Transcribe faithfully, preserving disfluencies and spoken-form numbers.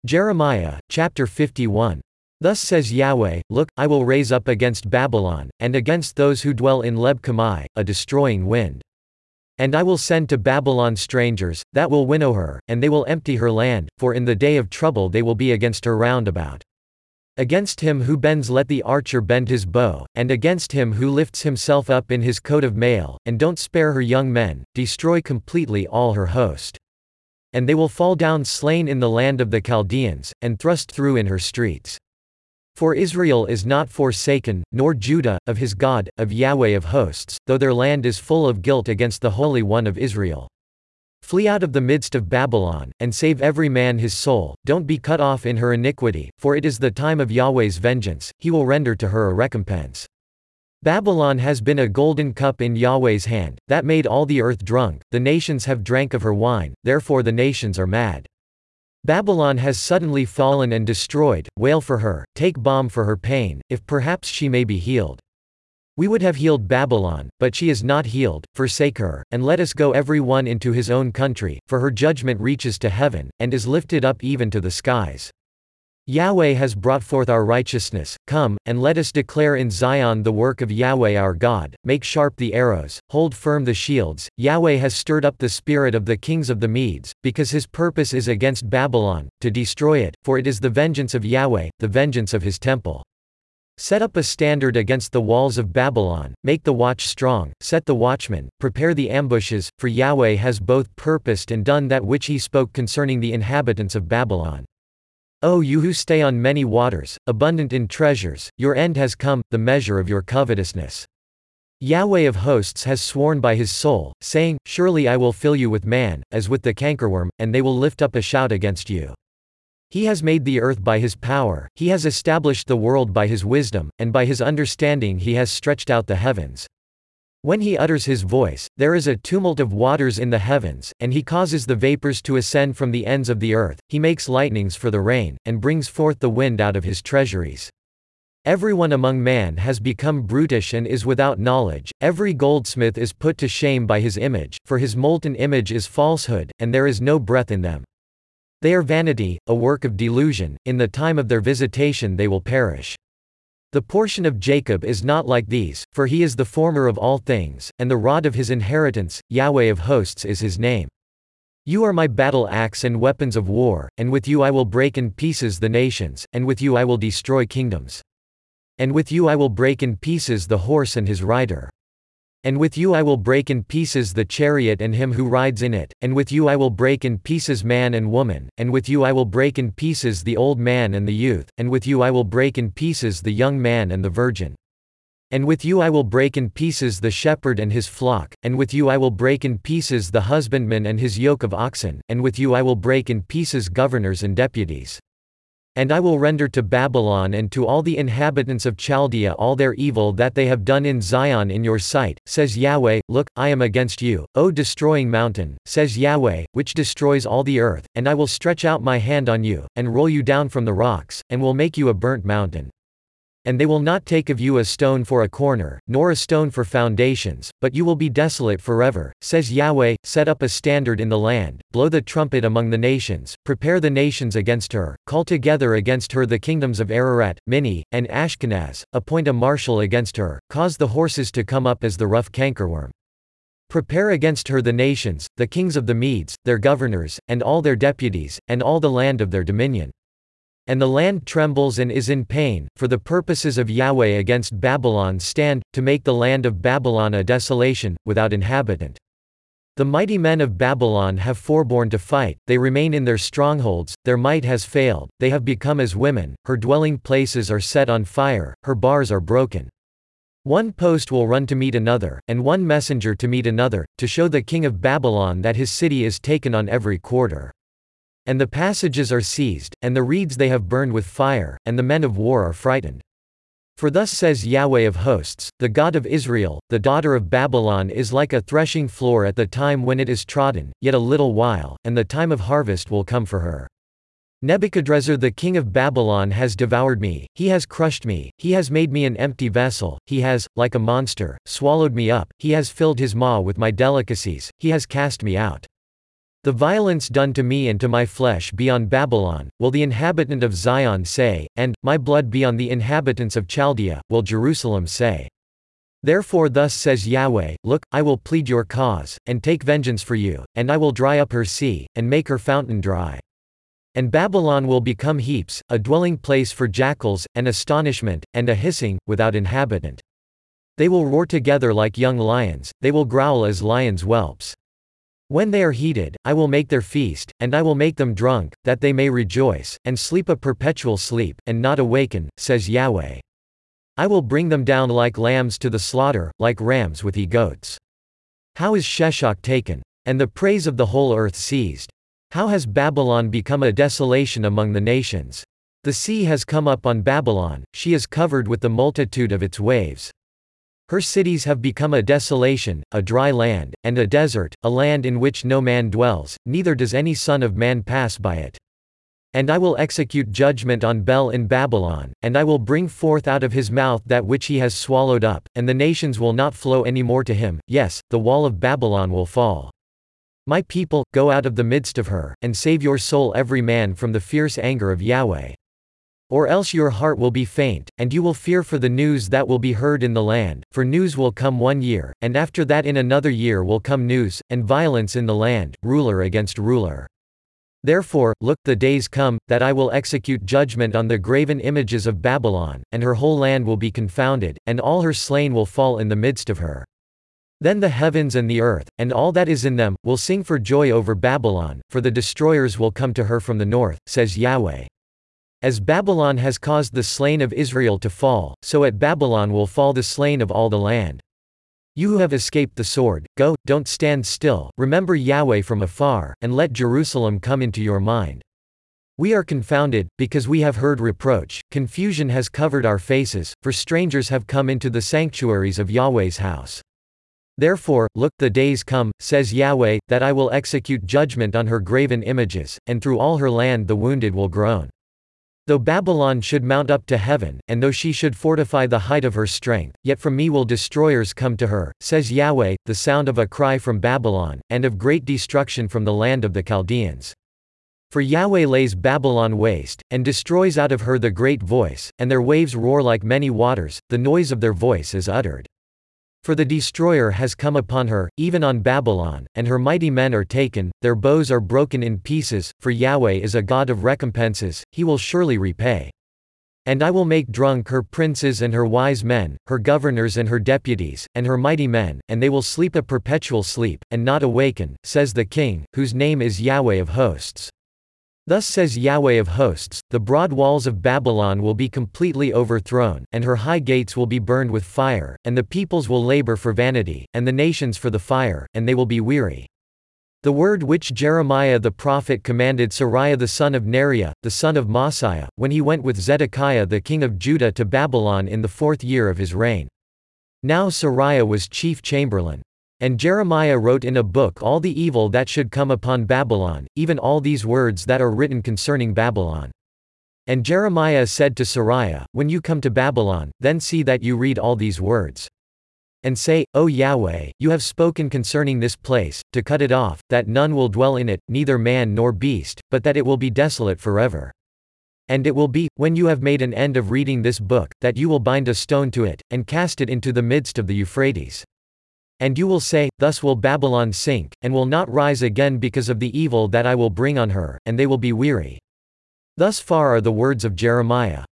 Jeremiah, chapter fifty-one. Thus says Yahweh, Look, I will raise up against Babylon, and against those who dwell in Leb-Kamai, a destroying wind. And I will send to Babylon strangers, that will winnow her, and they will empty her land, for in the day of trouble they will be against her round about. Against him who bends let the archer bend his bow, and against him who lifts himself up in his coat of mail, and don't spare her young men, destroy completely all her host. And they will fall down slain in the land of the Chaldeans, and thrust through in her streets. For Israel is not forsaken, nor Judah, of his God, of Yahweh of hosts, though their land is full of guilt against the Holy One of Israel. Flee out of the midst of Babylon, and save every man his soul, don't be cut off in her iniquity, for it is the time of Yahweh's vengeance, he will render to her a recompense. Babylon has been a golden cup in Yahweh's hand, that made all the earth drunk, the nations have drank of her wine, therefore the nations are mad. Babylon has suddenly fallen and destroyed, wail for her, take balm for her pain, if perhaps she may be healed. We would have healed Babylon, but she is not healed, forsake her, and let us go every one into his own country, for her judgment reaches to heaven, and is lifted up even to the skies. Yahweh has brought forth our righteousness, come, and let us declare in Zion the work of Yahweh our God, make sharp the arrows, hold firm the shields. Yahweh has stirred up the spirit of the kings of the Medes, because his purpose is against Babylon, to destroy it, for it is the vengeance of Yahweh, the vengeance of his temple. Set up a standard against the walls of Babylon, make the watch strong, set the watchmen, prepare the ambushes, for Yahweh has both purposed and done that which he spoke concerning the inhabitants of Babylon. O you who stay on many waters, abundant in treasures, your end has come, the measure of your covetousness. Yahweh of hosts has sworn by his soul, saying, Surely I will fill you with man, as with the cankerworm, and they will lift up a shout against you. He has made the earth by his power, he has established the world by his wisdom, and by his understanding he has stretched out the heavens. When he utters his voice, there is a tumult of waters in the heavens, and he causes the vapors to ascend from the ends of the earth, he makes lightnings for the rain, and brings forth the wind out of his treasuries. Everyone among man has become brutish and is without knowledge, every goldsmith is put to shame by his image, for his molten image is falsehood, and there is no breath in them. They are vanity, a work of delusion, in the time of their visitation they will perish. The portion of Jacob is not like these, for he is the former of all things, and the rod of his inheritance, Yahweh of hosts is his name. You are my battle axe and weapons of war, and with you I will break in pieces the nations, and with you I will destroy kingdoms. And with you I will break in pieces the horse and his rider. And with you I will break in pieces the chariot and him who rides in it, and with you I will break in pieces man and woman, and with you I will break in pieces the old man and the youth, and with you I will break in pieces the young man and the virgin. And with you I will break in pieces the shepherd and his flock, and with you I will break in pieces the husbandman and his yoke of oxen, and with you I will break in pieces governors and deputies. And I will render to Babylon and to all the inhabitants of Chaldea all their evil that they have done in Zion in your sight, says Yahweh. Look, I am against you, O destroying mountain, says Yahweh, which destroys all the earth, and I will stretch out my hand on you, and roll you down from the rocks, and will make you a burnt mountain. And they will not take of you a stone for a corner, nor a stone for foundations, but you will be desolate forever, says Yahweh. Set up a standard in the land, blow the trumpet among the nations, prepare the nations against her, call together against her the kingdoms of Ararat, Minni, and Ashkenaz, appoint a marshal against her, cause the horses to come up as the rough cankerworm. Prepare against her the nations, the kings of the Medes, their governors, and all their deputies, and all the land of their dominion. And the land trembles and is in pain, for the purposes of Yahweh against Babylon stand, to make the land of Babylon a desolation, without inhabitant. The mighty men of Babylon have forborne to fight, they remain in their strongholds, their might has failed, they have become as women, her dwelling places are set on fire, her bars are broken. One post will run to meet another, and one messenger to meet another, to show the king of Babylon that his city is taken on every quarter. And the passages are seized, and the reeds they have burned with fire, and the men of war are frightened. For thus says Yahweh of hosts, the God of Israel, the daughter of Babylon is like a threshing floor at the time when it is trodden, yet a little while, and the time of harvest will come for her. Nebuchadrezzar the king of Babylon has devoured me, he has crushed me, he has made me an empty vessel, he has, like a monster, swallowed me up, he has filled his maw with my delicacies, he has cast me out. The violence done to me and to my flesh be on Babylon, will the inhabitant of Zion say, and, my blood be on the inhabitants of Chaldea, will Jerusalem say. Therefore thus says Yahweh, Look, I will plead your cause, and take vengeance for you, and I will dry up her sea, and make her fountain dry. And Babylon will become heaps, a dwelling place for jackals, an astonishment, and a hissing, without inhabitant. They will roar together like young lions, they will growl as lions' whelps. When they are heated, I will make their feast, and I will make them drunk, that they may rejoice, and sleep a perpetual sleep, and not awaken, says Yahweh. I will bring them down like lambs to the slaughter, like rams with he-goats. How is Sheshach taken? And the praise of the whole earth seized? How has Babylon become a desolation among the nations? The sea has come up on Babylon, she is covered with the multitude of its waves. Her cities have become a desolation, a dry land, and a desert, a land in which no man dwells, neither does any son of man pass by it. And I will execute judgment on Bel in Babylon, and I will bring forth out of his mouth that which he has swallowed up, and the nations will not flow any more to him, yes, the wall of Babylon will fall. My people, go out of the midst of her, and save your soul every man from the fierce anger of Yahweh. Or else your heart will be faint, and you will fear for the news that will be heard in the land, for news will come one year, and after that in another year will come news, and violence in the land, ruler against ruler. Therefore, look, the days come, that I will execute judgment on the graven images of Babylon, and her whole land will be confounded, and all her slain will fall in the midst of her. Then the heavens and the earth, and all that is in them, will sing for joy over Babylon, for the destroyers will come to her from the north, says Yahweh. As Babylon has caused the slain of Israel to fall, so at Babylon will fall the slain of all the land. You who have escaped the sword, go, don't stand still, remember Yahweh from afar, and let Jerusalem come into your mind. We are confounded, because we have heard reproach, confusion has covered our faces, for strangers have come into the sanctuaries of Yahweh's house. Therefore, look, the days come, says Yahweh, that I will execute judgment on her graven images, and through all her land the wounded will groan. Though Babylon should mount up to heaven, and though she should fortify the height of her strength, yet from me will destroyers come to her, says Yahweh, the sound of a cry from Babylon, and of great destruction from the land of the Chaldeans. For Yahweh lays Babylon waste, and destroys out of her the great voice, and their waves roar like many waters, the noise of their voice is uttered. For the destroyer has come upon her, even on Babylon, and her mighty men are taken, their bows are broken in pieces, for Yahweh is a God of recompenses, he will surely repay. And I will make drunk her princes and her wise men, her governors and her deputies, and her mighty men, and they will sleep a perpetual sleep, and not awaken, says the King, whose name is Yahweh of hosts. Thus says Yahweh of hosts, the broad walls of Babylon will be completely overthrown, and her high gates will be burned with fire, and the peoples will labor for vanity, and the nations for the fire, and they will be weary. The word which Jeremiah the prophet commanded Seraiah the son of Neriah, the son of Maaseiah, when he went with Zedekiah the king of Judah to Babylon in the fourth year of his reign. Now Seraiah was chief chamberlain. And Jeremiah wrote in a book all the evil that should come upon Babylon, even all these words that are written concerning Babylon. And Jeremiah said to Seraiah, When you come to Babylon, then see that you read all these words. And say, O Yahweh, you have spoken concerning this place, to cut it off, that none will dwell in it, neither man nor beast, but that it will be desolate forever. And it will be, when you have made an end of reading this book, that you will bind a stone to it, and cast it into the midst of the Euphrates. And you will say, Thus will Babylon sink, and will not rise again because of the evil that I will bring on her, and they will be weary. Thus far are the words of Jeremiah.